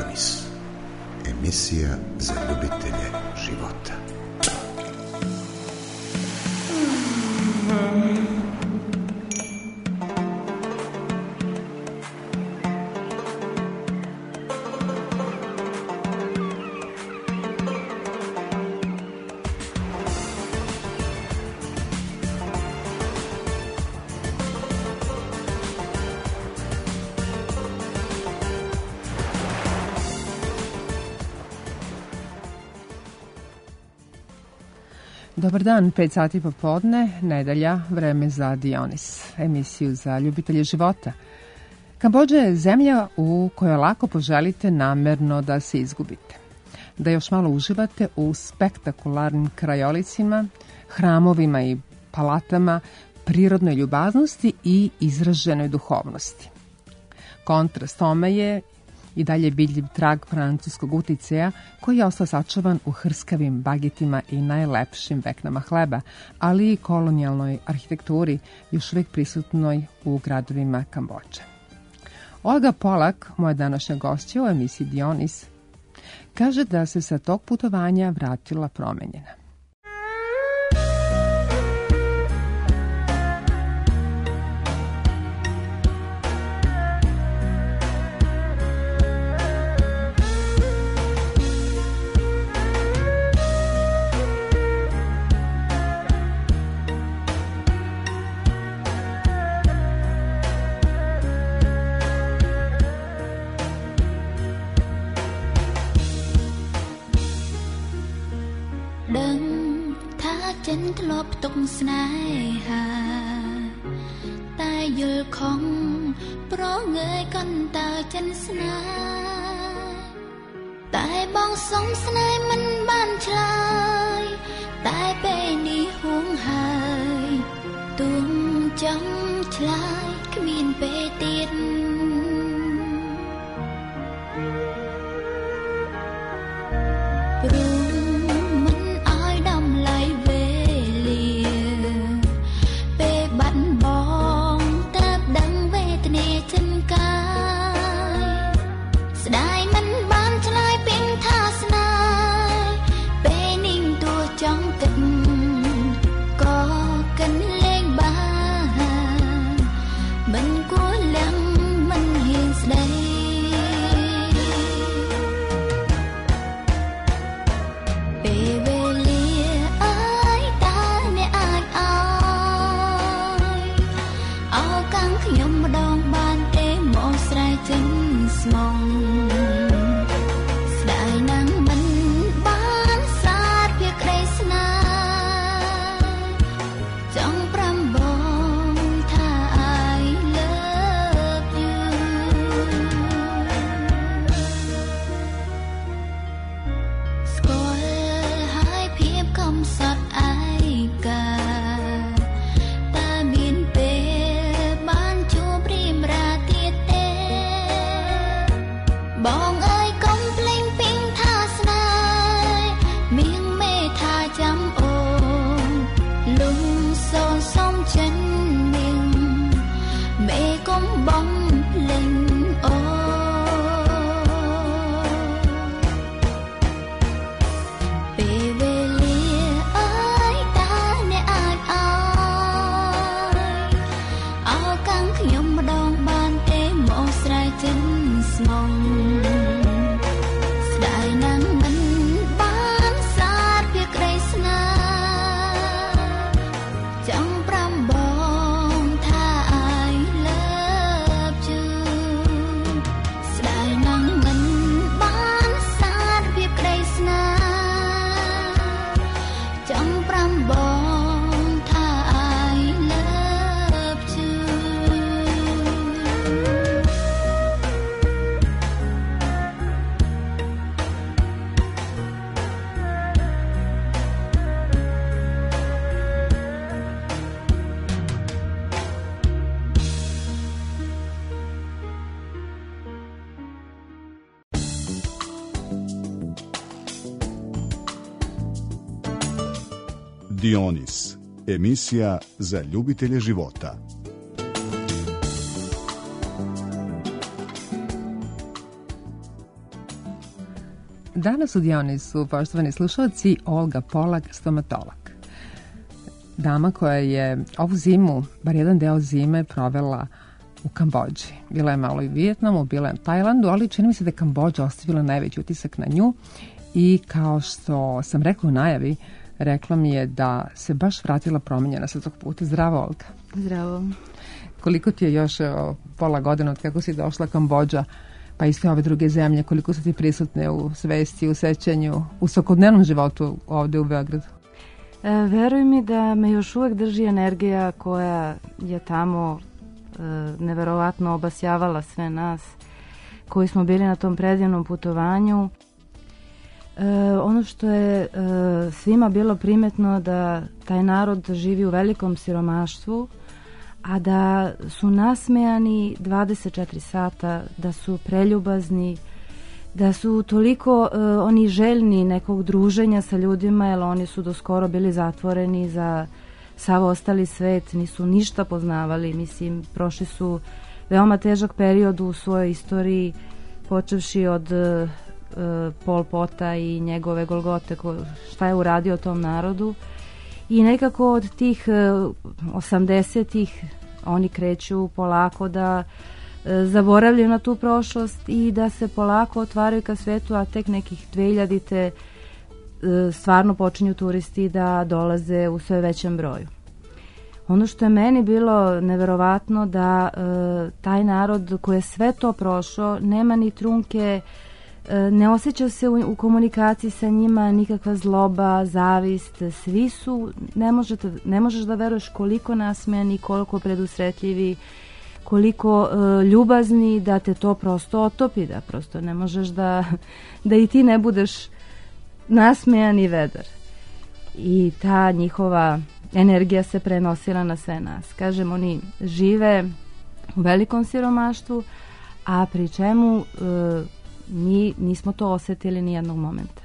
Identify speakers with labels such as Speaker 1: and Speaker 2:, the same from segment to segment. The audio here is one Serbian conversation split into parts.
Speaker 1: Dionis, emisija za ljubitelje života.
Speaker 2: Dobar dan, 5 sati popodne, nedelja, vreme za Dionis, emisiju za ljubitelje života. Kambodža je zemlja u kojoj lako poželite namerno da se izgubite. Da još malo uživate u spektakularnim krajolicima, hramovima i palatama, prirodnoj ljubaznosti i izraženoj duhovnosti. Kontrast tome je i dalje vidljiv trag francuskog uticaja koji je ostao sačuvan u hrskavim bagetima i najlepšim veknama hleba, ali i kolonijalnoj arhitekturi još uvijek prisutnoj u gradovima Kambodže. Olga Polak, moja današnja gošća u emisiji Dionis, kaže da se sa tog putovanja vratila promenjena.
Speaker 3: Dionis, emisija za ljubitelje života.
Speaker 2: Danas u Dionisu, poštovani slušalci, Olga Polak, stomatolog. Dama koja je ovu zimu, bar jedan deo zime, provela u Kambodži. Bila je malo i u Vijetnamu, bila je u Tajlandu, ali čini mi se da je Kambodža ostavila najveći utisak na nju i kao što sam rekla u najavi, rekla mi je da se baš vratila promenjena sa tog puta. Zdravo, Olga.
Speaker 4: Zdravo.
Speaker 2: Koliko ti je još pola godina od kako si došla Kambodža, pa isto ove druge zemlje, koliko su ti prisutne u svesti, u sećanju, u svakodnevnom životu ovde u Beogradu?
Speaker 4: Veruj mi da me još uvek drži energija koja je tamo neverovatno obasjavala sve nas koji smo bili na tom predivnom putovanju. Ono što je svima bilo primetno da taj narod živi u velikom siromaštvu, a da su nasmejani 24 sata, da su preljubazni, da su toliko oni željni nekog druženja sa ljudima, jer oni su do skoro bili zatvoreni za sav ostali svet, nisu ništa poznavali, mislim, prošli su veoma težak period u svojoj istoriji, počevši od Pol Pota i njegove Golgote, šta je uradio tom narodu. I nekako od tih 80-ih oni kreću polako da zaboravljaju na tu prošlost i da se polako otvaraju ka svetu, a tek nekih 2000-te stvarno počinju turisti da dolaze u sve većem broju. Ono što je meni bilo neverovatno da taj narod koji je sve to prošao, nema ni trunke, ne osjeća se u komunikaciji sa njima nikakva zloba, zavist, svi su, ne možeš da veruješ koliko nasmejani, koliko predusretljivi, koliko ljubazni, da te to prosto otopi, da prosto ne možeš da i ti ne budeš nasmejan i vedar. I ta njihova energija se prenosila na sve nas. Kažem, oni žive u velikom siromaštvu, a pri čemu mi nismo to osetili ni jednog momenta.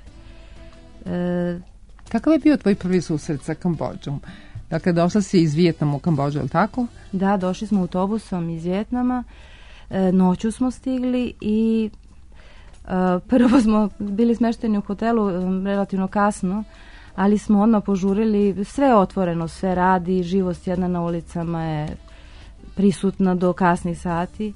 Speaker 2: Kakav je bio tvoj prvi susret sa Kambodžom? Dakle, došla si iz Vijetnama u Kambodžu, je li tako?
Speaker 4: Da, došli smo autobusom iz Vijetnama, noću smo stigli i prvo smo bili smešteni u hotelu relativno kasno, ali smo odmah požurili, sve je otvoreno, sve radi, živost jedna na ulicama je prisutna do kasnih sati.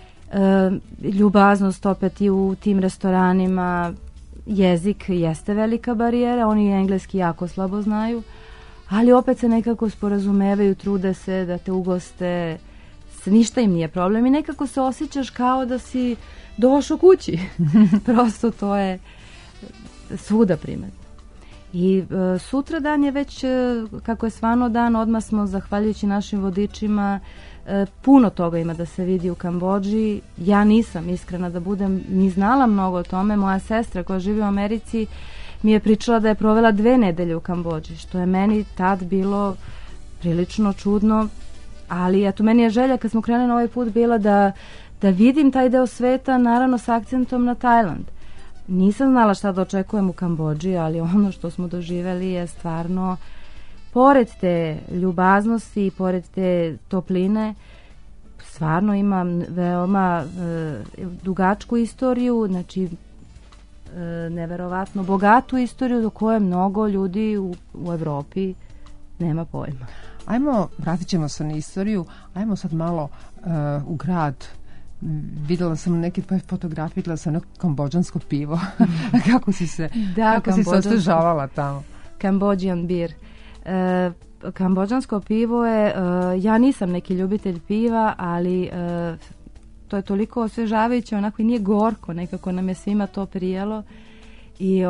Speaker 4: Ljubaznost opet i u tim restoranima, jezik jeste velika barijera, oni engleski jako slabo znaju, ali opet se nekako sporazumevaju, trude se da te ugoste, ništa im nije problem i nekako se osjećaš kao da si došao kući. Prosto to je svuda primetno. I sutra dan je već, kako je svano dan, odmah smo, zahvaljujući našim vodičima, puno toga ima da se vidi u Kambodži. Ja nisam, iskrena da budem, ni znala mnogo o tome. Moja sestra koja živi u Americi mi je pričala da je provela 2 nedelje u Kambodži, što je meni tad bilo prilično čudno, ali eto, meni je želja kad smo krenuli na ovaj put bila da vidim taj deo sveta, naravno s akcentom na Tajland. Nisam znala šta da očekujem u Kambodži, ali ono što smo doživeli je stvarno, pored te ljubaznosti i pored te topline, stvarno ima veoma dugačku istoriju, znači neverovatno bogatu istoriju do koje mnogo ljudi u Evropi nema pojma.
Speaker 2: Ajmo, vratit ćemo se na istoriju, ajmo sad malo u grad. Videla sam neke tvoje fotografije, videla sam neko kambodžansko pivo. Kako si se osvežavala tamo?
Speaker 4: Cambodian beer. Kambodžansko pivo je, ja nisam neki ljubitelj piva, ali to je toliko osvežavajuće, onako i nije gorko, nekako nam je svima to prijelo i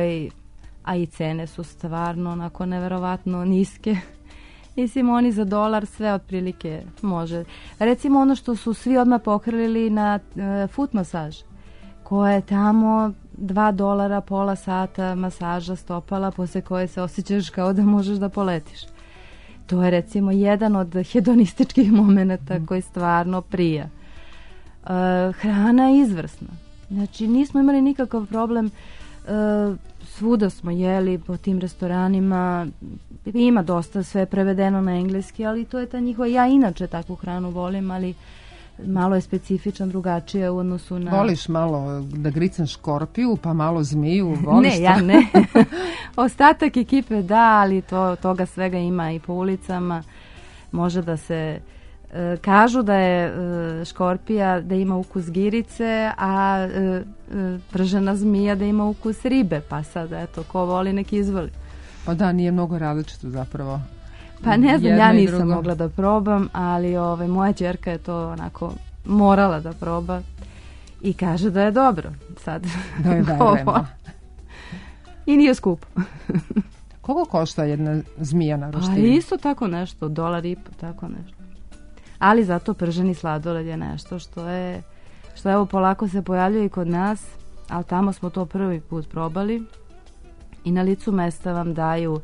Speaker 4: a i cene su stvarno onako neverovatno niske. Mislim, oni za $1 sve otprilike može. Recimo ono što su svi odmah pokrili na foot masaž, koja je tamo $2, pola sata masaža stopala, posle koje se osjećaš kao da možeš da poletiš. To je recimo jedan od hedonističkih momenata koji stvarno prija. Hrana je izvrsna. Znači, nismo imali nikakav problem, svuda smo jeli po tim restoranima, ima dosta sve prevedeno na engleski, ali to je ta njihova, ja inače takvu hranu volim, ali malo je specifičan, drugačije u odnosu na...
Speaker 2: Voliš malo da gricam škorpiju, pa malo zmiju, voliš
Speaker 4: Ne, ja ne. Ostatak ekipe da, ali toga svega ima i po ulicama. Može da se... kažu da je škorpija da ima ukus girice, a pržena zmija da ima ukus ribe, pa sad eto, ko voli nek izvoli.
Speaker 2: Pa da, nije mnogo različito zapravo.
Speaker 4: Pa ne znam, ja nisam mogla da probam, ali moja ćerka je to onako morala da proba i kaže da je dobro. Sad.
Speaker 2: Da je verujemo.
Speaker 4: I nije skupo.
Speaker 2: Koliko košta jedna zmija na roštini?
Speaker 4: Pa isto tako nešto, $1.50, tako nešto. Ali zato prženi sladoled je nešto što evo polako se pojavljuje i kod nas, ali tamo smo to prvi put probali i na licu mesta vam daju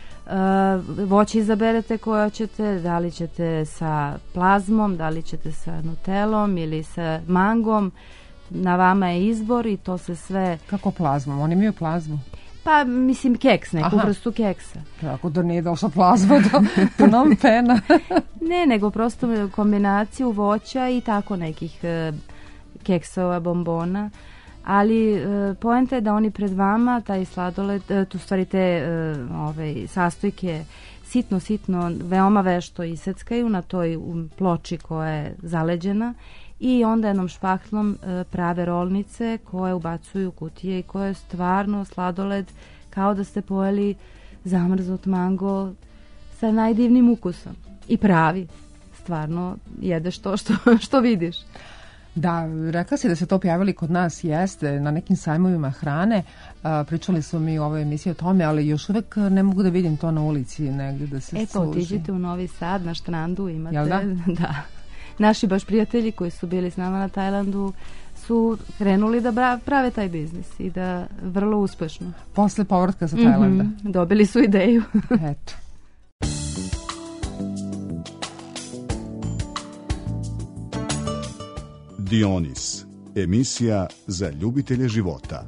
Speaker 4: voće, izaberete koje ćete, da li ćete sa plazmom, da li ćete sa nutelom ili sa mangom, na vama je izbor i to se sve...
Speaker 2: Kako plazmom? Oni imaju plazmu?
Speaker 4: Pa, mislim, keks, neku vrstu keksa.
Speaker 2: Tako da nije došla plazma do Phnom Penha.
Speaker 4: Ne, nego prosto kombinaciju voća i tako nekih keksova, bombona. Ali poenta je da oni pred vama, taj sladoled, tu stvari te sastojke sitno, veoma vešto iseckaju na toj ploči koja je zaleđena i onda jednom špahtlom prave rolnice koje ubacuju u kutije i koje je stvarno sladoled kao da ste pojeli zamrznut mango sa najdivnim ukusom. I pravi, stvarno jedeš to što vidiš.
Speaker 2: Da, rekla si da se to pojavili kod nas, jeste, na nekim sajmovima hrane. Pričali smo mi u ovoj emisiji o tome, ali još uvek ne mogu da vidim to na ulici negdje da se služi.
Speaker 4: Eto, otiđite u Novi Sad, na štrandu imate.
Speaker 2: Jel da?
Speaker 4: Da. Naši baš prijatelji koji su bili s nama na Tajlandu su krenuli da prave taj biznis i da vrlo uspešno.
Speaker 2: Posle povratka sa Tajlanda.
Speaker 4: Dobili su ideju.
Speaker 2: Eto.
Speaker 3: Dionis, emisija za ljubitelje života.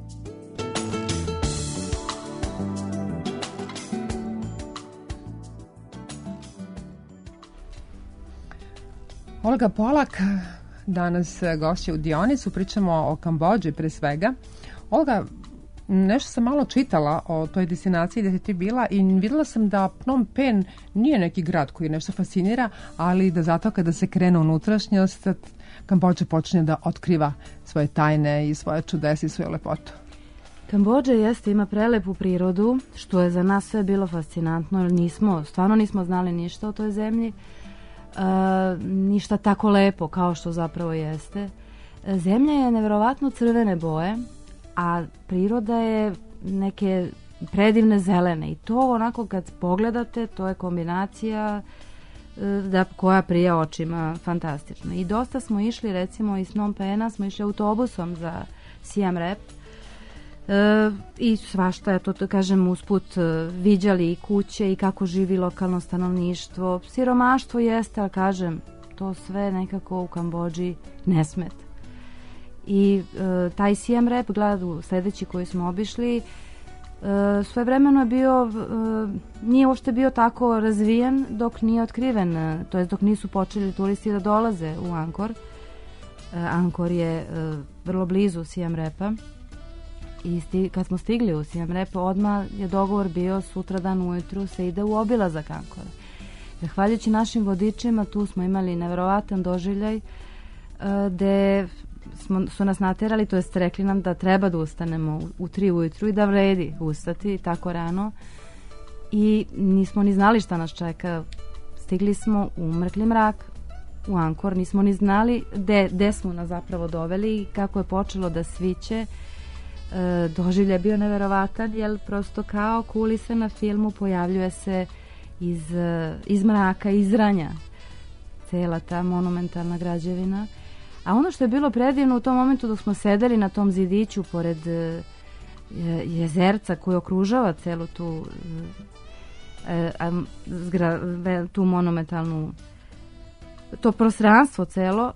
Speaker 2: Olga Polak danas gošće u Dionisu, pričamo o Kambodži pre svega. Olga, nešto sam malo čitala o toj destinaciji gde si ti bila i videla sam da Phnom Penh nije neki grad koji nešto fascinira, ali da zato kada se krene unutrašnjost, Kambodža počne da otkriva svoje tajne i svoje čudesa i svoju lepotu.
Speaker 4: Kambodža ima prelepu prirodu, što je za nas sve bilo fascinantno, jer stvarno nismo znali ništa o toj zemlji. Ništa tako lepo kao što zapravo jeste. Zemlja je neverovatno crvene boje, a priroda je neke predivne zelene i to onako kad pogledate, to je kombinacija koja prija očima fantastično. I dosta smo išli, recimo iz Phnom Penha smo išli autobusom za Siem Reap i svašta je to, kažem, usput viđali i kuće i kako živi lokalno stanovništvo. Siromaštvo jeste, ali kažem, to sve nekako u Kambodži ne smeta. I taj Siem Reap grad sledeći koji smo obišli svojevremeno je bio, nije uopšte bio tako razvijen dok nije otkriven, to jest dok nisu počeli turisti da dolaze u Angkor. Angkor je vrlo blizu Siem Reapa i kad smo stigli u Siem Reap, odmah je dogovor bio sutradan ujutru se ide u obilazak Angkora. Zahvaljujući našim vodičima tu smo imali neverovatan doživljaj gde su nas naterali, to jest rekli nam da treba da ustanemo u 3 ujutru i da vredi ustati tako rano i nismo ni znali šta nas čeka. Stigli smo u mrkli mrak u Angkor, nismo ni znali gde smo nas zapravo doveli i kako je počelo da sviće. Doživljaj je bio neverovatan, jer prosto kao kulise na filmu pojavljuje se iz mraka, iz ranja cela ta monumentalna građevina. A ono što je bilo predivno u tom momentu dok smo sedeli na tom zidiću pored jezerca koji okružava celu tu monumentalnu, to prostranstvo celo,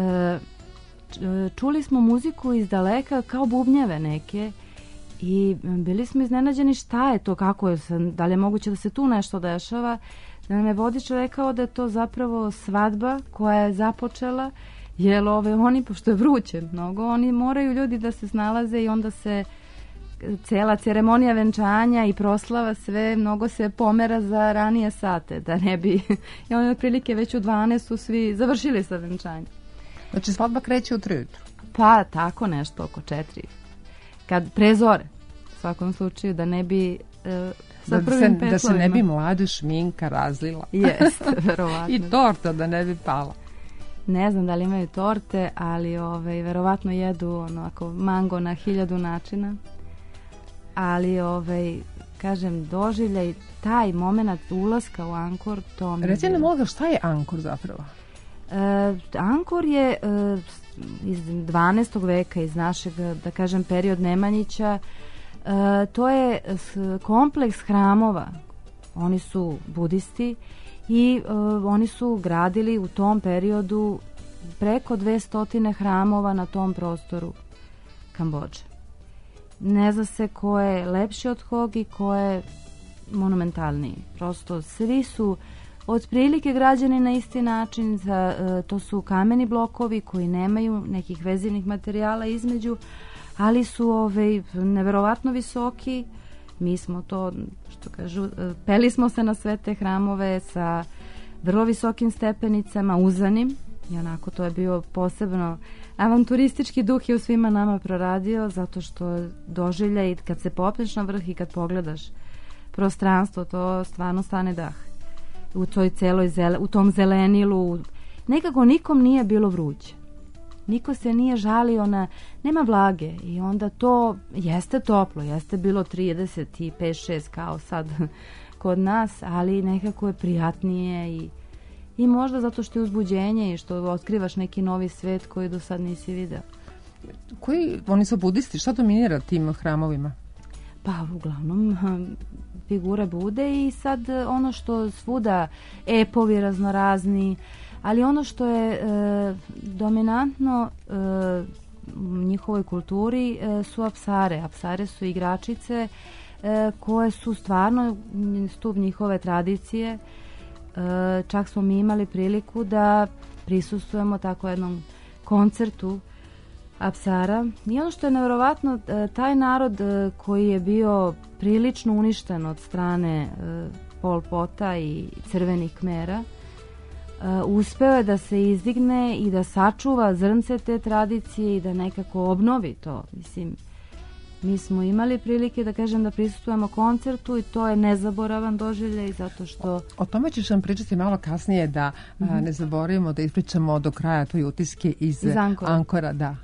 Speaker 4: čuli smo muziku iz daleka kao bubnjeve neke i bili smo iznenađeni šta je to, kako je, da li je moguće da se tu nešto dešava. Da nam je vodič rekao da je to zapravo svadba koja je započela jer oni, pošto je vruće mnogo, oni moraju ljudi da se snalaze i onda se cela ceremonija venčanja i proslava sve mnogo se pomera za ranije sate, da ne bi, i oni otprilike već u 12 su svi završili sa venčanjem.
Speaker 2: Znači svadba kreće u 3 ujutru?
Speaker 4: Pa tako nešto, oko 4. Kad prezore, u svakom slučaju, da ne bi sa prvim petlovima.
Speaker 2: Da se ne bi mlada šminka razlila.
Speaker 4: Jeste, verovatno.
Speaker 2: I torta da ne bi pala.
Speaker 4: Ne znam da li imaju torte, ali verovatno jedu onako mango na 1000 načina. Ali kažem, doživljaj taj moment ulaska u Angkor, to mi...
Speaker 2: Reci nam, Olga, šta je Angkor zapravo?
Speaker 4: Angkor je iz 12. veka, iz našeg, da kažem, period Nemanjića. To je kompleks hramova. Oni su budisti i oni su gradili u tom periodu preko 200 hramova na tom prostoru Kambodže. Ne zna se ko je lepši od kog i ko je monumentalniji. Prosto svi su otprilike građeni na isti način. To su kameni blokovi koji nemaju nekih vezivnih materijala između, ali su neverovatno visoki. Mi smo to, što kažu, peli smo se na sve te hramove sa vrlo visokim stepenicama, uzanim. I onako to je bio posebno avanturistički duh je u svima nama proradio, zato što doživljaj kad se popneš na vrh i kad pogledaš prostranstvo, to stvarno stane dah. U toj celoj u tom zelenilu nekako nikom nije bilo vruće. Niko se nije žalio nema vlage i onda to jeste toplo, jeste bilo 35-6 kao sad kod nas, ali nekako je prijatnije i možda zato što je uzbuđenje i što otkrivaš neki novi svet koji do sad nisi video.
Speaker 2: Oni su budisti, šta dominira tim hramovima?
Speaker 4: Pa uglavnom figure Bude i sad ono što svuda epovi raznorazni, ali ono što je dominantno u njihovoj kulturi su apsare. Apsare su igračice koje su stvarno stup njihove tradicije. Čak smo mi imali priliku da prisustvujemo tako jednom koncertu apsara. I ono što je nevjerovatno, taj narod koji je bio prilično uništen od strane Pol Pota i crvenih Kmera, uspeo je da se izdigne i da sačuva zrnce te tradicije i da nekako obnovi to. Mislim, mi smo imali prilike da kažem da prisustvujemo koncertu i to je nezaboravan doživljaj zato što...
Speaker 2: O tome ćeš nam pričati malo kasnije da ne zaboravimo da ispričamo do kraja tvoje utiske iz Angkora. Da.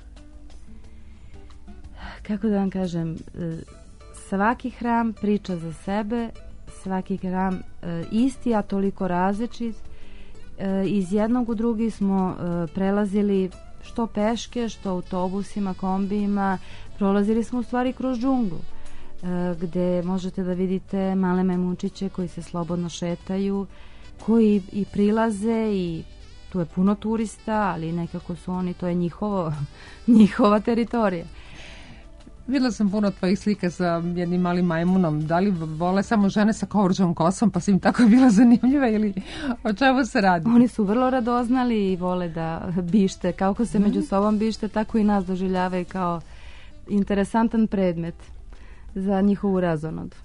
Speaker 4: Kako da vam kažem, svaki hram priča za sebe, svaki hram isti, a toliko različit. Iz jednog u drugi smo prelazili što peške, što autobusima, kombijima, prolazili smo u stvari kroz džunglu, gde možete da vidite male majmunčiće koji se slobodno šetaju, koji i prilaze i tu je puno turista, ali nekako su oni, to je njihova teritorija.
Speaker 2: Videla sam puno tvojih slika sa jednim malim majmunom. Da li vole samo žene sa kovrđom kosom, pa su im tako bila zanimljiva ili o čemu se radi?
Speaker 4: Oni su vrlo radoznali i vole da bište. Kako se među sobom bište, tako i nas doživljavaju kao interesantan predmet za njihovu razonodu.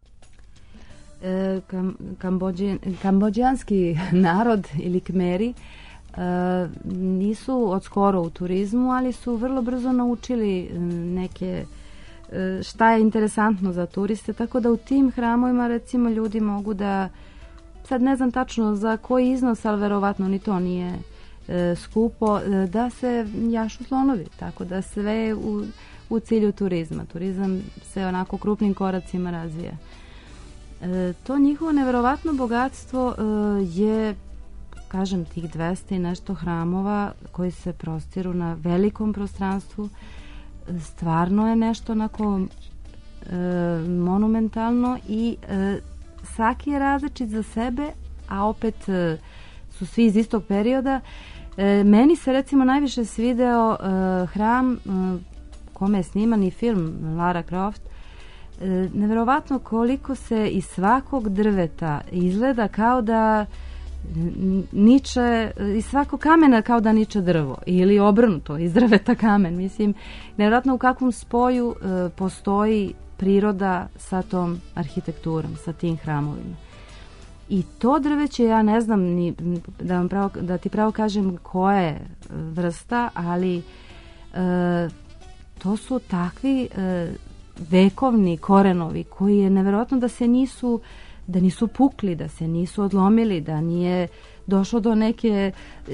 Speaker 4: Kambodžanski narod ili Kmeri nisu od skoro u turizmu, ali su vrlo brzo naučili neke šta je interesantno za turiste, tako da u tim hramovima recimo ljudi mogu da, sad ne znam tačno za koji iznos, ali verovatno ni to nije skupo, da se jašu slonovi, tako da sve u cilju turizma. Turizam se onako krupnim koracima razvija. To njihovo neverovatno bogatstvo je, kažem, tih 200 i nešto hramova koji se prostiru na velikom prostranstvu. Stvarno je nešto onako monumentalno i svaki je različit za sebe, a opet su svi iz istog perioda. Meni se recimo najviše svideo hram kome je sniman i film Lara Croft. Neverovatno koliko se iz svakog drveta izgleda kao da niče, iz svakog kamena kao da niče drvo ili obrnuto, iz drveta kamen. Mislim, nevjerojatno u kakvom spoju postoji priroda sa tom arhitekturom, sa tim hramovima. I to drveće, ja ne znam ni, da ti pravo kažem koja je vrsta, ali to su takvi vekovni korenovi koji je nevjerojatno da nisu pukli, da se nisu odlomili, da nije došlo do neke,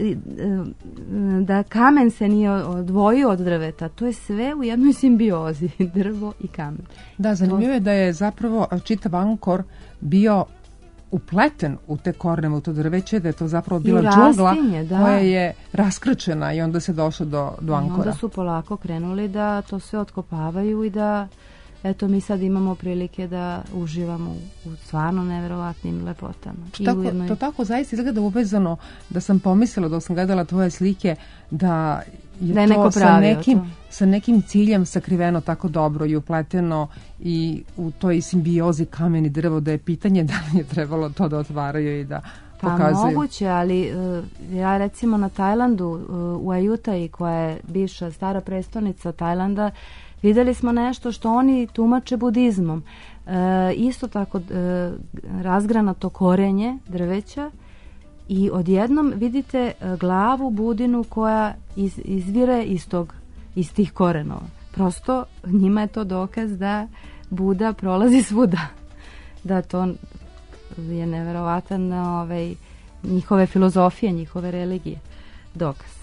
Speaker 4: da kamen se nije odvojio od drveta. To je sve u jednoj simbiozi, drvo i kamen.
Speaker 2: Da, zanimljivo je da je zapravo čitav Angkor bio upleten u te korene, u to drveće, da je to zapravo bila džungla koja je raskrčena i onda se došlo do Angkora.
Speaker 4: I onda su polako krenuli da to sve otkopavaju i da eto mi sad imamo prilike da uživamo u stvarno neverovatnim lepotama.
Speaker 2: To tako zaista izgleda uvezano da sam pomislila dok sam gledala tvoje slike da je to sa nekim ciljem sakriveno tako dobro i upleteno i u toj simbiozi kamen i drvo, da je pitanje da li je trebalo to da otvaraju i da pokazuju.
Speaker 4: Pa moguće, ali ja recimo na Tajlandu, u Ajutai, koja je bivša stara prestonica Tajlanda, vidjeli smo nešto što oni tumače budizmom. Isto tako razgranato korenje drveća i odjednom vidite glavu budinu koja izvire iz tih korenova. Prosto njima je to dokaz da Buda prolazi svuda. Da to je neverovatan njihove filozofije, njihove religije. Dokaz.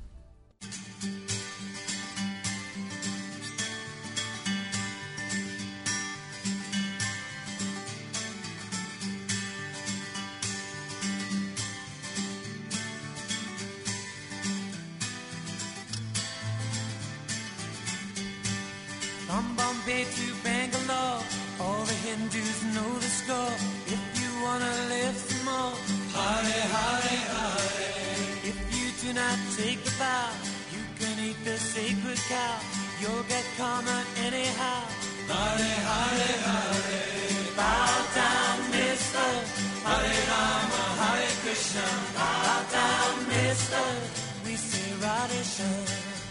Speaker 5: From Bombay to Bangalore, all the Hindus know the score. If you wanna live some more, Hare Hare Hare. If you do not take a vow, you can eat the sacred cow. You'll get karma anyhow. Hare Hare Hare. Bow down, mister. Hare Rama, Hare Krishna. Bow down, mister. We say Radhe Shyam.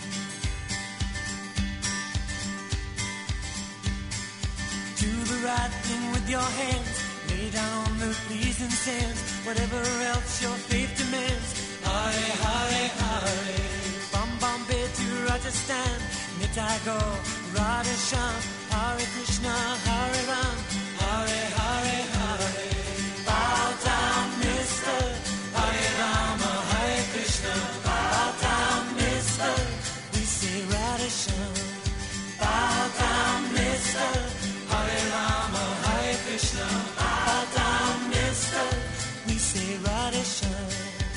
Speaker 5: Do the right thing with your hands. Lay down on the pleasing sands. Whatever else your faith demands. Hare Hare Hare. From Bombay to Rajasthan, Nitai Gaur, Radhe Shyam. Hare Krishna, Hare Ram. Hare Hare Hare. Bow down, mister. Hare Rama, Hare Krishna. Bow down, mister. We say Radhe Shyam. Bow down, mister. Hare Rama, Hare Krishna, bow down, mister. We say Radhe Shyam.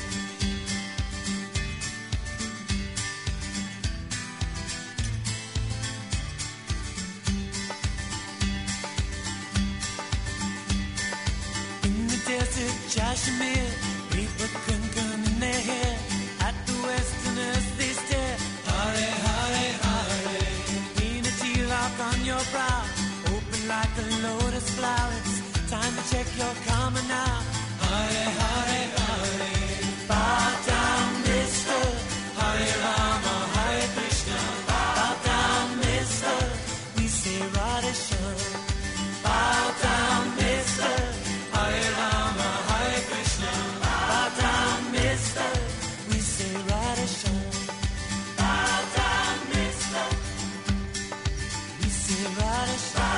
Speaker 5: In the desert, Kashmir, people kunkum in their hair. At the westerners they stare. Hare Hare Hare. Lean a tilak on your brow. Like a lotus flower, it's time to check your karma now. Hare Hare Hare. Bow down, mister. Hare Rama, Hare Krishna. Bow down, mister. We say Radhe Shyam. Bow down, mister. Hare Rama, Hare Krishna. Bow down, mister. We say Radhe Shyam. Bow down, mister. We say Radhe Shyam.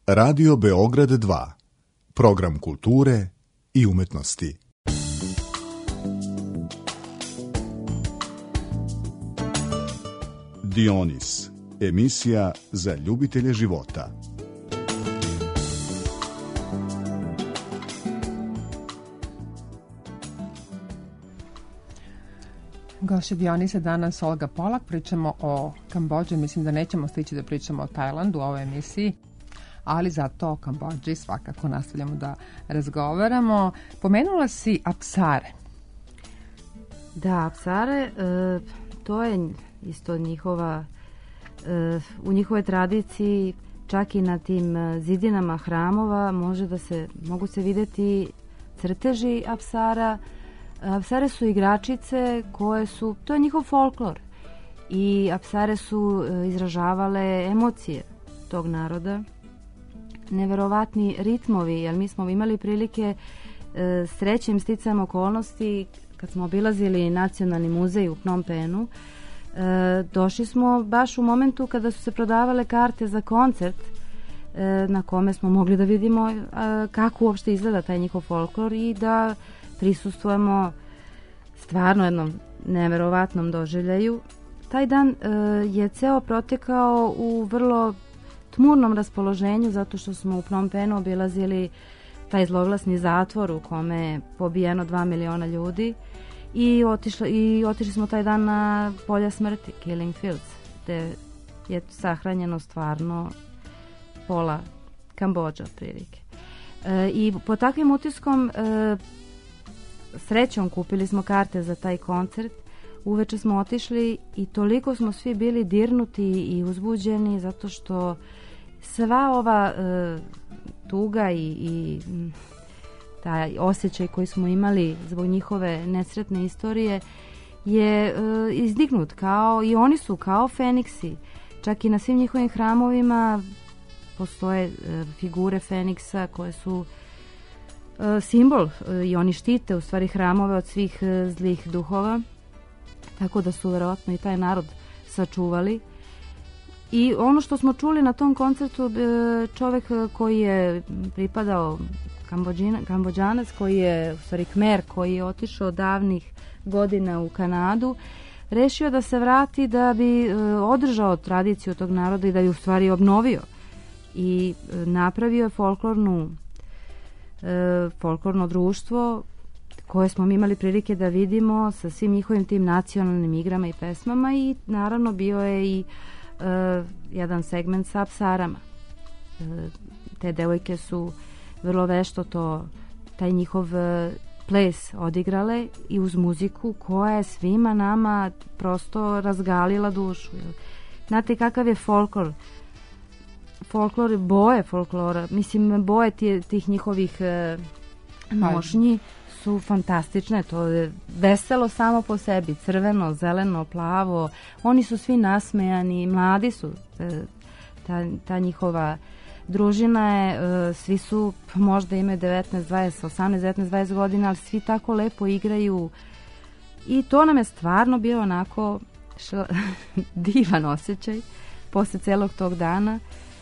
Speaker 3: Radio Beograd 2. Program kulture i umetnosti. Dionis. Emisija za ljubitelje života.
Speaker 2: Gošća Dionisa danas Olga Polak. Pričamo o Kambodži. Mislim da nećemo stići da pričamo o Tajlandu u ovoj emisiji, ali zato o Kambodži svakako nastavljamo da razgovaramo. Pomenula si apsare.
Speaker 4: Da, apsare, to je isto njihova, u njihovoj tradiciji, čak i na tim zidinama hramova mogu se vidjeti crteži apsara. Apsare su igračice to je njihov folklor i apsare su izražavale emocije tog naroda. Neverovatni ritmovi, jer mi smo imali prilike srećem sticajem okolnosti kad smo obilazili Nacionalni muzej u Phnom Penhu. Došli smo baš u momentu kada su se prodavale karte za koncert na kome smo mogli da vidimo kako uopšte izgleda taj njihov folklor i da prisustvujemo stvarno jednom neverovatnom doživljaju. Taj dan je ceo protekao u vrlo tmurnom raspoloženju zato što smo u Phnom Penhu obilazili taj zloglasni zatvor u kome je pobijeno 2 miliona ljudi i otišli smo taj dan na polja smrti, Killing Fields, gde je sahranjeno stvarno pola Kambodže otprilike. I po takvim utiskom srećom kupili smo karte za taj koncert. Uveče smo otišli i toliko smo svi bili dirnuti i uzbuđeni zato što sva ova tuga i taj osjećaj koji smo imali zbog njihove nesretne istorije je izdignut i oni su kao feniksi. Čak i na svim njihovim hramovima postoje figure feniksa koje su simbol i oni štite u stvari hramove od svih zlih duhova, tako da su verovatno i taj narod sačuvali. I ono što smo čuli na tom koncertu, čovek koji je pripadao Kambodžanac, koji je u stvari Khmer, koji je otišao davnih godina u Kanadu, rešio da se vrati da bi održao tradiciju tog naroda i da bi u stvari obnovio i napravio folklorno društvo koje smo mi imali prilike da vidimo sa svim njihovim tim nacionalnim igrama i pesmama i naravno bio je i jedan segment sa apsarama. Te devojke su vrlo vešto taj njihov ples odigrale i uz muziku koja je svima nama prosto razgalila dušu. Znate kakav je folklor, boje folklora, mislim boje tih njihovih nošnji su fantastične, to je veselo samo po sebi, crveno, zeleno, plavo, oni su svi nasmejani, mladi su, ta njihova družina je, svi su, možda imaju 18-19-20 godina, ali svi tako lepo igraju i to nam je stvarno bio onako divan osjećaj posle celog tog dana.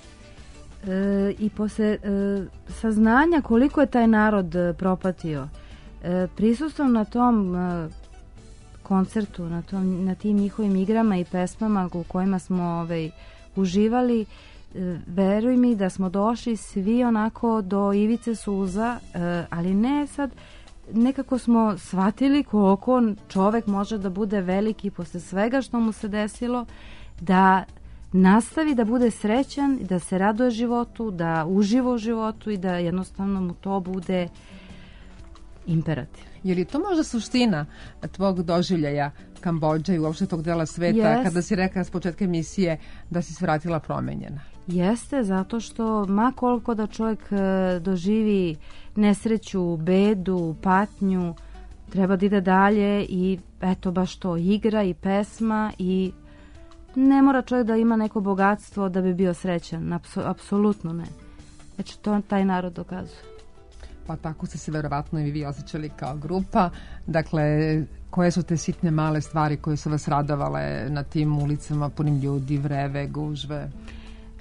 Speaker 4: I posle saznanja koliko je taj narod propatio, prisustvom na tom koncertu, na tim njihovim igrama i pesmama u kojima smo uživali, veruj mi da smo došli svi onako do ivice suza, ali ne sad, nekako smo shvatili koliko čovek može da bude veliki posle svega što mu se desilo, da nastavi da bude srećan, da se raduje životu, da uživa u životu i da jednostavno mu to bude imperativ.
Speaker 2: Je li to možda suština tvog doživljaja Kambodže i uopšte tog dela sveta, kada si rekla s početka emisije da si svratila promenjena?
Speaker 4: Jeste, zato što ma koliko da čovjek doživi nesreću, bedu, patnju, treba da ide dalje i eto baš to, igra i pesma i ne mora čovjek da ima neko bogatstvo da bi bio srećan, apsolutno ne. Znači to taj narod dokazuje.
Speaker 2: Pa tako ste se verovatno i vi osjećali kao grupa. Dakle, koje su te sitne male stvari koje su vas radovale na tim ulicama punim ljudi, vreve, gužve?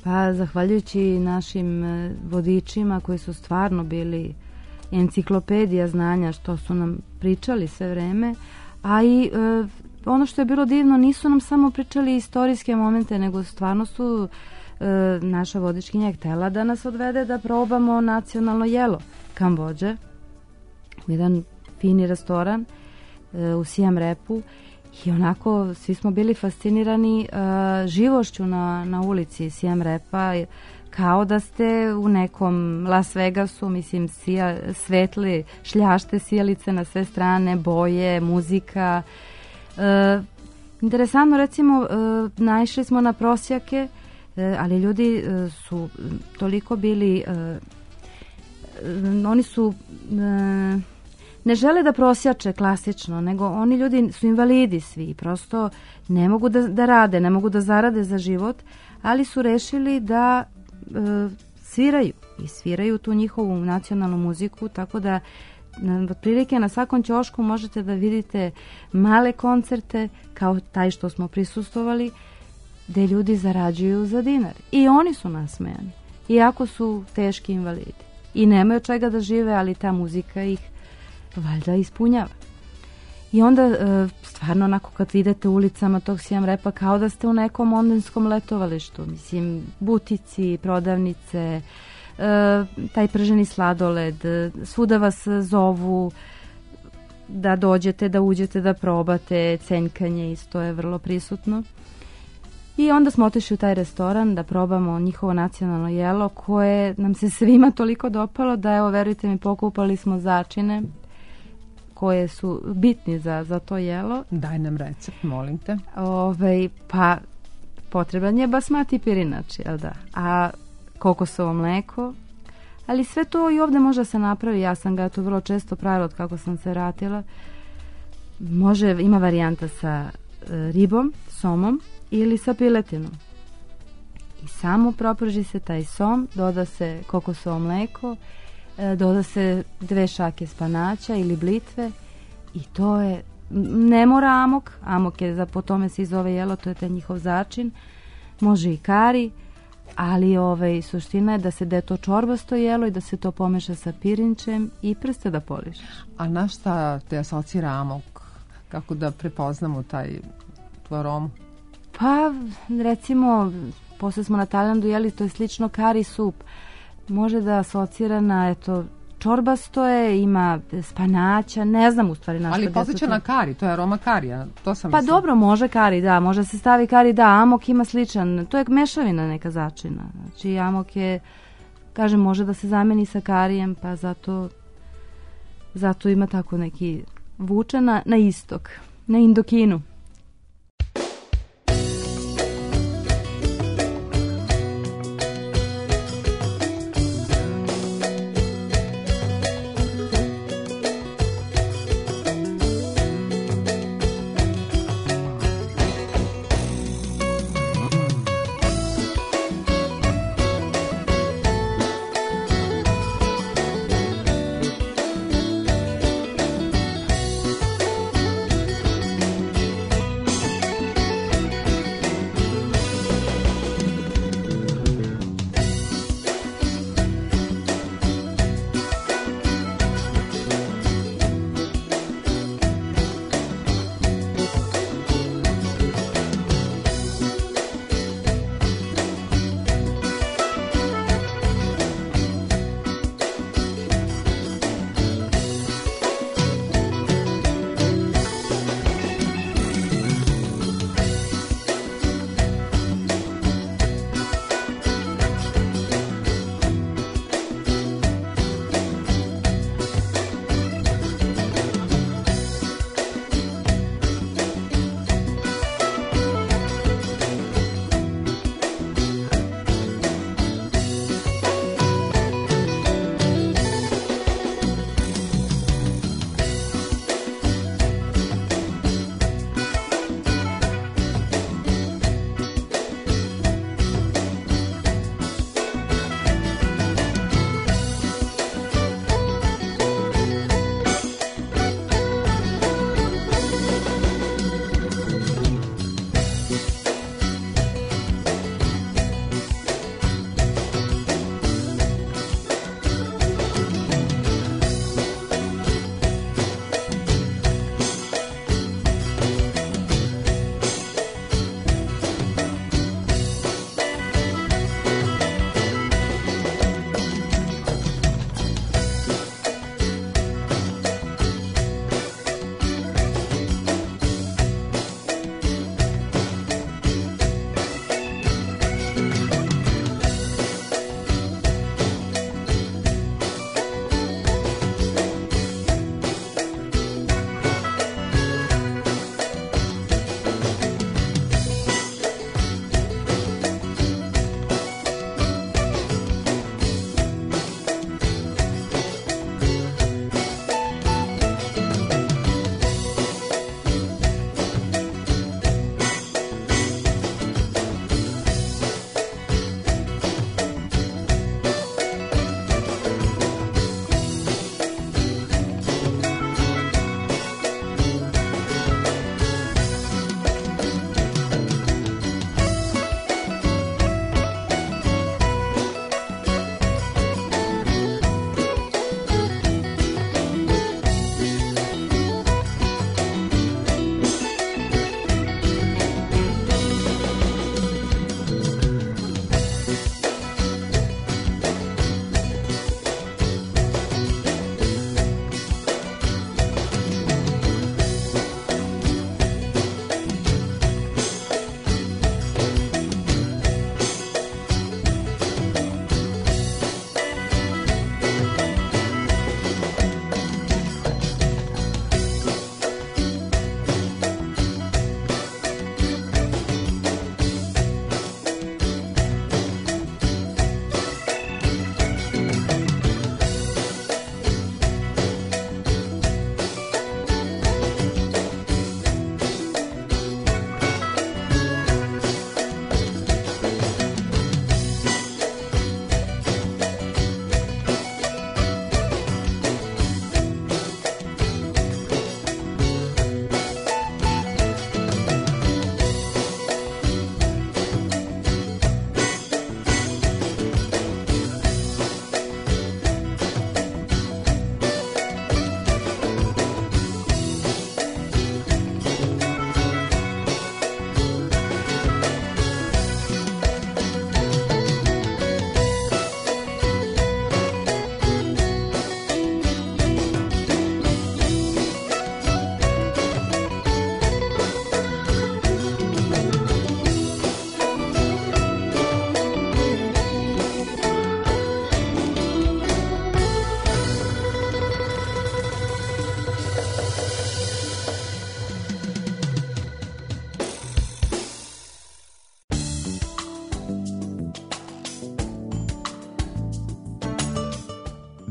Speaker 4: Pa zahvaljujući našim vodičima koji su stvarno bili enciklopedija znanja što su nam pričali sve vreme, a i ono što je bilo divno, nisu nam samo pričali istorijske momente, nego stvarno su naša vodičkinja htela da nas odvede da probamo nacionalno jelo Kambodže u jedan fini restoran u Siem Reapu i onako svi smo bili fascinirani živošću na ulici Siem Reapa, kao da ste u nekom Las Vegasu, mislim, svetli šljašte, sijalice na sve strane, boje, muzika. Interesantno, recimo, naišli smo na prosjake, ali ljudi su toliko bili, oni su, ne žele da prosjače klasično, nego oni ljudi su invalidi svi, prosto ne mogu da rade, ne mogu da zarade za život, ali su rešili da sviraju i sviraju tu njihovu nacionalnu muziku, tako da otprilike na svakom ćošku možete da vidite male koncerte kao taj što smo prisustvovali, gde ljudi zarađuju za dinar i oni su nasmejani, iako su teški invalidi i nemaju od čega da žive, ali ta muzika ih valjda ispunjava. I onda stvarno onako kad idete ulicama tog Siem Reapa kao da ste u nekom londonskom letovalištu, mislim, butici, prodavnice, taj prženi sladoled, svuda vas zovu da dođete, da uđete, da probate, cenjkanje isto je vrlo prisutno. I onda smo otišli u taj restoran da probamo njihovo nacionalno jelo koje nam se svima toliko dopalo da, evo, verujte mi, pokupali smo začine koje su bitni za to jelo.
Speaker 2: Daj nam recept, molim te.
Speaker 4: Pa potreban je basmati pirinač, jel da? A kokosovo mleko, ali sve to i ovde može se napravi. Ja sam ga to vrlo često pravila od kako sam se vratila. Ima varijanta sa ribom, somom ili sa piletinom. I samo proprži se taj som, doda se kokosovo mleko, doda se 2 šake spanaća ili blitve i to je, ne mora amok, amok je po tome se i zove jelo, to je taj njihov začin, može i kari, ali suština je da se to čorbasto jelo i da se to pomeša sa pirinčem i prste da polišeš.
Speaker 2: A na šta te asocira amok? Kako da prepoznamo tu aromu?
Speaker 4: Pa recimo, posle smo na Tajlandu jeli, to je slično kari sup. Može da asocira na, čorbasto je, ima spanaća, ne znam u stvari na što.
Speaker 2: Ali posjeća na kari, to je aroma karija, to sam
Speaker 4: Pa dobro, može kari, da, može se stavi kari, da, amok ima sličan, to je mešavina neka začina. Znači amok je, kažem, može da se zameni sa karijem, pa zato ima tako neki vuče na istok, na Indokinu.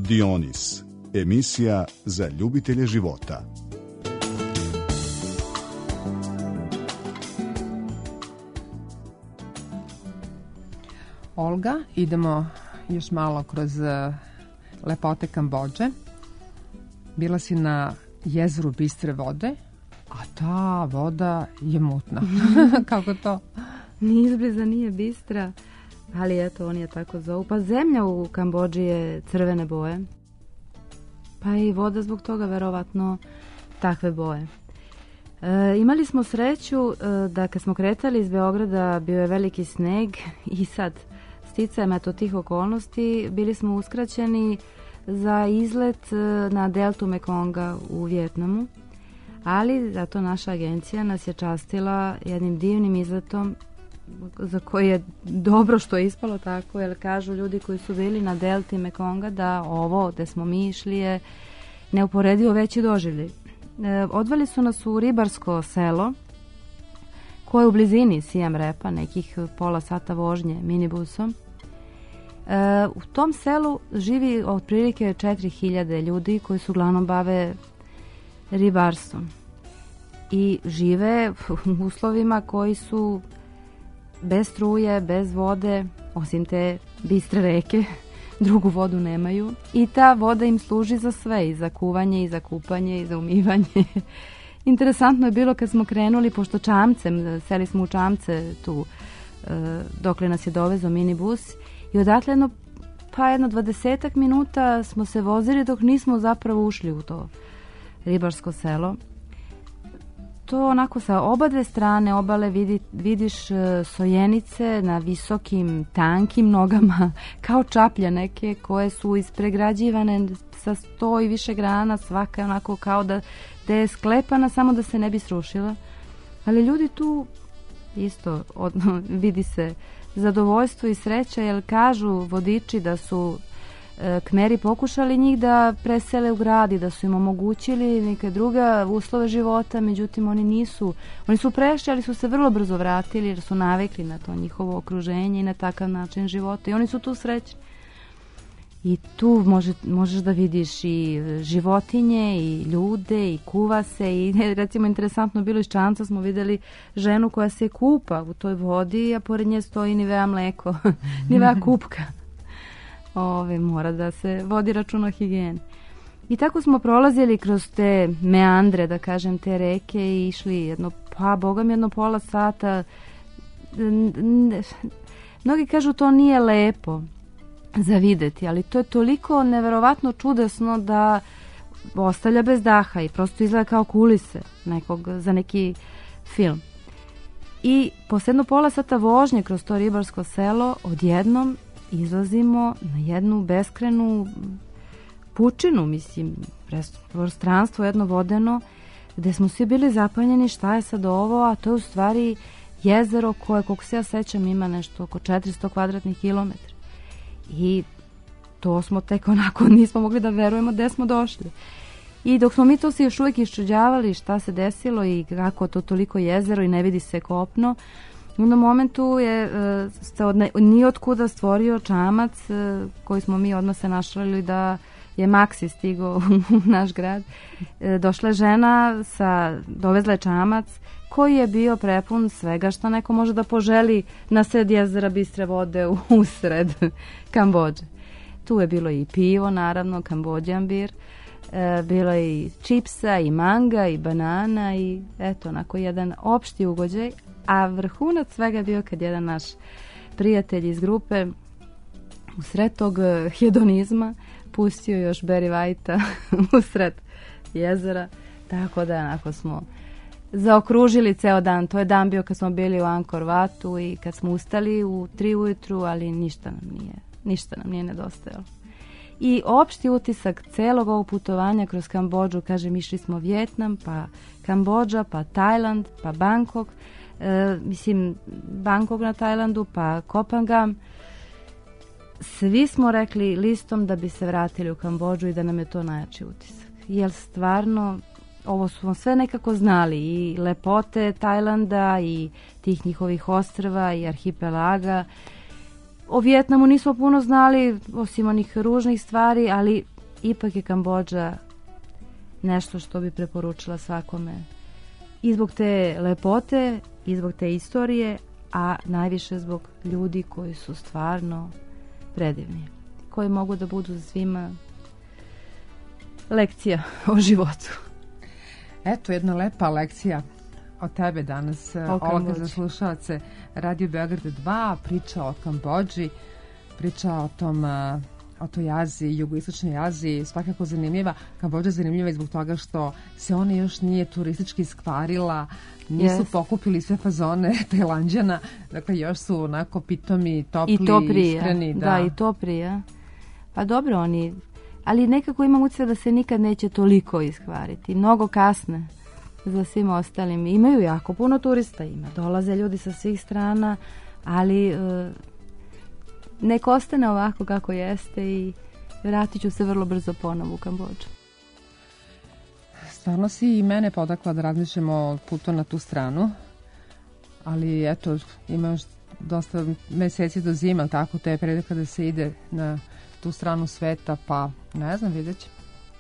Speaker 3: Dionis, emisija za ljubitelje života.
Speaker 2: Olga, idemo još malo kroz lepote Kambodže. Bila si na jezeru bistre vode, a ta voda je mutna. Kako to?
Speaker 4: Ni izbliza nije bistra, ali eto, on je tako zovu. Pa zemlja u Kambodži je crvene boje, pa i voda zbog toga verovatno takve boje. Imali smo sreću da kad smo kretali iz Beograda bio je veliki sneg i sad sticajem eto tih okolnosti bili smo uskraćeni za izlet na deltu Mekonga u Vijetnamu, ali zato naša agencija nas je častila jednim divnim izletom za koji je dobro što je ispalo tako, jer kažu ljudi koji su bili na delti Mekonga da ovo gde smo mi išli je neuporedivo veći doživljaj. Odveli su nas u ribarsko selo koje je u blizini Siem Reapa, nekih pola sata vožnje minibusom. U tom selu živi otprilike 4000 ljudi koji se uglavnom bave ribarstvom i žive u uslovima koji su bez struje, bez vode, osim te bistre reke, drugu vodu nemaju i ta voda im služi za sve, i za kuvanje, i za kupanje, i za umivanje. Interesantno je bilo kad smo krenuli, pošto čamcem, seli smo u čamce tu, dokle nas je dovezao minibus, i odatle jedno 20 minuta smo se vozili dok nismo zapravo ušli u to ribarsko selo. To onako sa oba dve strane obale vidiš sojenice na visokim, tankim nogama, kao čaplje neke koje su ispregrađivane sa 100 i više grana, svaka onako kao da je sklepana samo da se ne bi srušila. Ali ljudi tu isto vidi se zadovoljstvo i sreća, jer kažu vodiči da su Kmeri pokušali njih da presele u grad i da su im omogućili neke druga uslove života, međutim oni su prešli, ali su se vrlo brzo vratili jer su navikli na to njihovo okruženje i na takav način života i oni su tu srećni. I tu možeš da vidiš i životinje i ljude i kuva se i recimo interesantno bilo iz čamca smo videli ženu koja se kupa u toj vodi, a pored nje stoji Nivea mleko, Nivea kupka. Mora da se vodi račun o higijeni. I tako smo prolazili kroz te meandre, da kažem, te reke i išli jedno pola sata. Mnogi kažu to nije lepo za videti, ali to je toliko neverovatno čudesno da ostavlja bez daha i prosto izgleda kao kulise za neki film. I posle jedno pola sata vožnje kroz to ribarsko selo odjednom izlazimo na jednu beskrenu pučinu, prostranstvo jedno vodeno, gde smo svi bili zapanjeni šta je sad ovo, a to je u stvari jezero koje, koliko se ja sećam, ima nešto oko 400 kvadratnih kilometra. I to smo tek onako, nismo mogli da verujemo gde smo došli. I dok smo mi to se još uvijek iščuđavali šta se desilo i kako to toliko jezero i ne vidi se kopno, u jednom momentu se nijotkuda stvorio čamac koji smo mi odmah se našalili da je Maksi stigao u naš grad. Došla je žena, dovezla je čamac koji je bio prepun svega što neko može da poželi na sred jezera bistre vode usred Kambodže. Tu je bilo i pivo, naravno, Kambodžan bir, bilo je i čipsa, i manga, i banana i eto, onako jedan opšti ugođaj. A vrhunac svega je bio kad jedan naš prijatelj iz grupe usred tog hedonizma pustio još Barry Whitea usred jezera, tako da onako smo zaokružili ceo dan. To je dan bio kad smo bili u Angkor Watu i kad smo ustali u 3 ujutru, ali ništa nam nije nedostajalo. I opšti utisak celog ovog putovanja kroz Kambodžu, kažem, išli smo Vijetnam, pa Kambodža, pa Tajland, pa Bangkok, Bangkok na Tajlandu, pa Kopangam. Svi smo rekli listom da bi se vratili u Kambodžu i da nam je to najjači utisak. Jer stvarno, ovo smo sve nekako znali, i lepote Tajlanda i tih njihovih ostrva i arhipelaga. O Vijetnamu nismo puno znali, osim onih ružnih stvari, ali ipak je Kambodža nešto što bi preporučila svakome. I zbog te lepote, i zbog te istorije, a najviše zbog ljudi koji su stvarno predivni, koji mogu da budu svima lekcija o životu.
Speaker 2: Eto, jedna lepa lekcija od tebe danas, Olga, za slušalce Radio Beograd 2, priča o Kambodži, priča o toj Aziji, jugoistočnoj Aziji, svakako zanimljiva. Kambodža je zanimljiva i zbog toga što se ona još nije turistički iskvarila, nisu pokupili sve fazone Tajlanđana, dakle još su onako pitomi, topli, iskreni.
Speaker 4: Da, i to prije. Pa dobro, oni, ali nekako imam utisak da se nikad neće toliko iskvariti, mnogo kasne za svim ostalim. Imaju jako puno turista, dolaze ljudi sa svih strana, ali nek ostane ovako kako jeste i vratit ću se vrlo brzo ponovo u Kambodžu.
Speaker 2: Stvarno si i mene podakla da razmišljamo o putu na tu stranu, ali eto, ima još dosta meseci do zima, tako te je prilika da se ide na tu stranu sveta, pa ne znam, vidjet ćemo.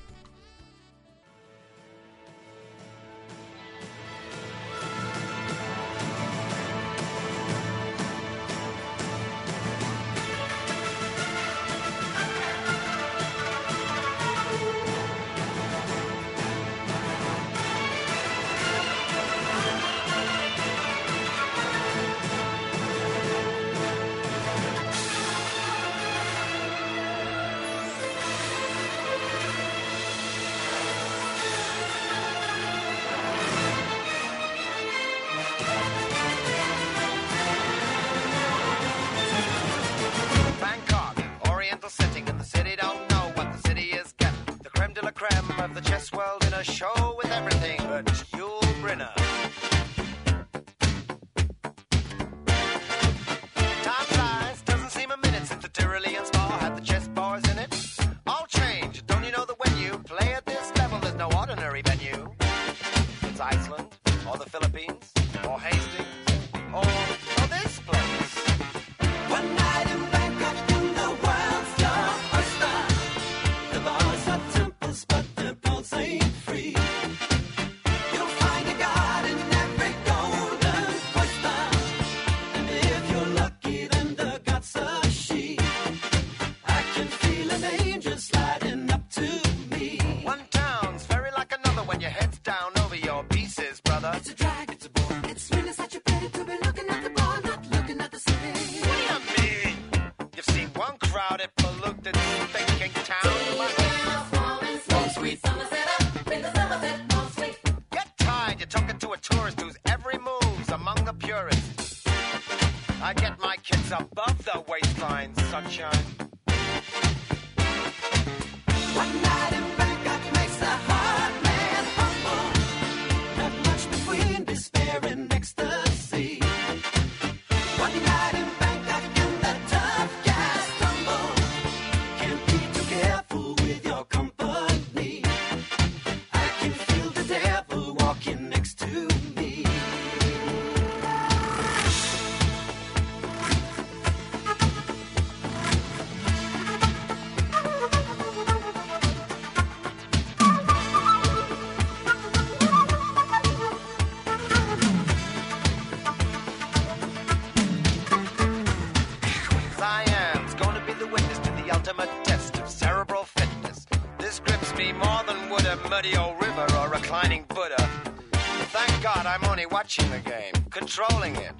Speaker 6: Watching the game, controlling it.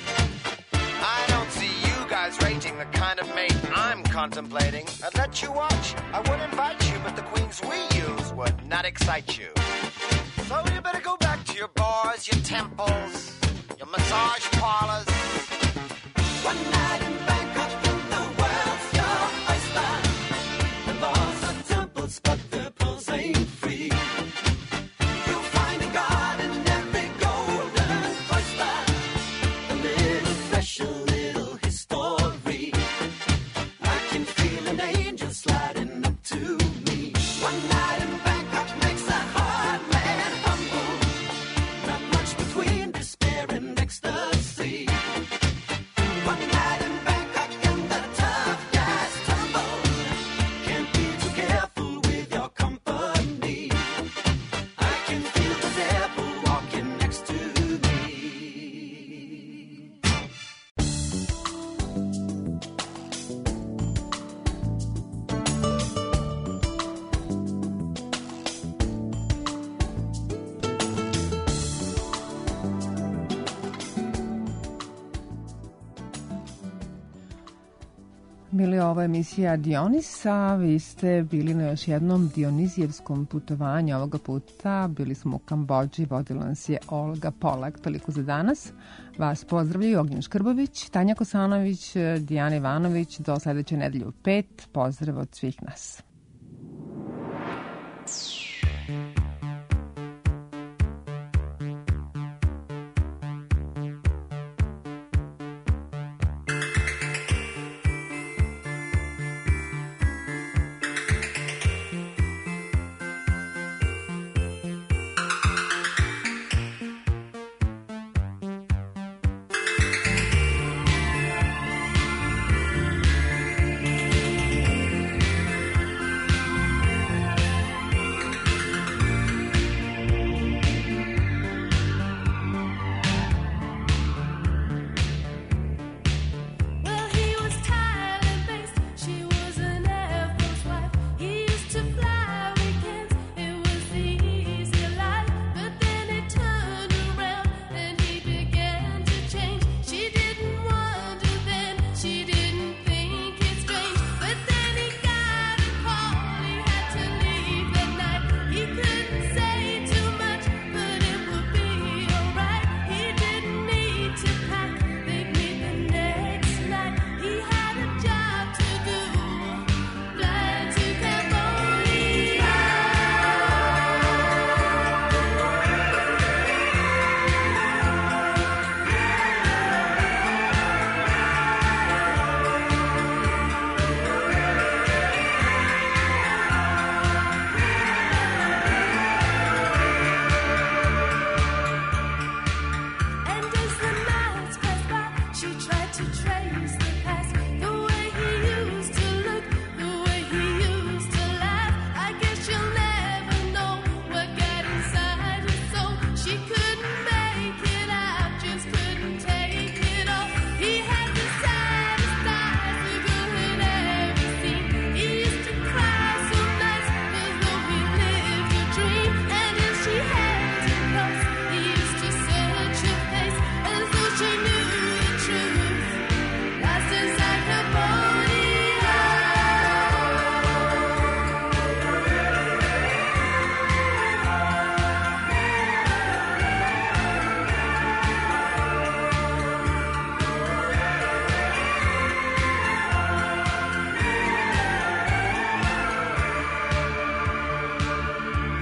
Speaker 6: I don't see you guys rating the kind of mate I'm contemplating. I'd let you watch, I would invite you, but the queens we use would not excite you. So you better go back to your bars, your temples, your massage parlors. One night in Bangkok, the world's your oyster. The laws are temples, but the pearls ain't free. With
Speaker 2: Bili ovo emisija Dionisa, vi ste bili na još jednom dionizijevskom putovanju. Ovoga puta bili smo u Kambodži, vodila nas je Olga Polak. Toliko za danas. Vas pozdravljaju Ognjen Škrbović, Tanja Kosanović, Dijana Ivanović. Do sledeće nedelje u 5. Pozdrav od svih nas.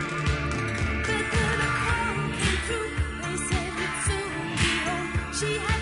Speaker 7: She had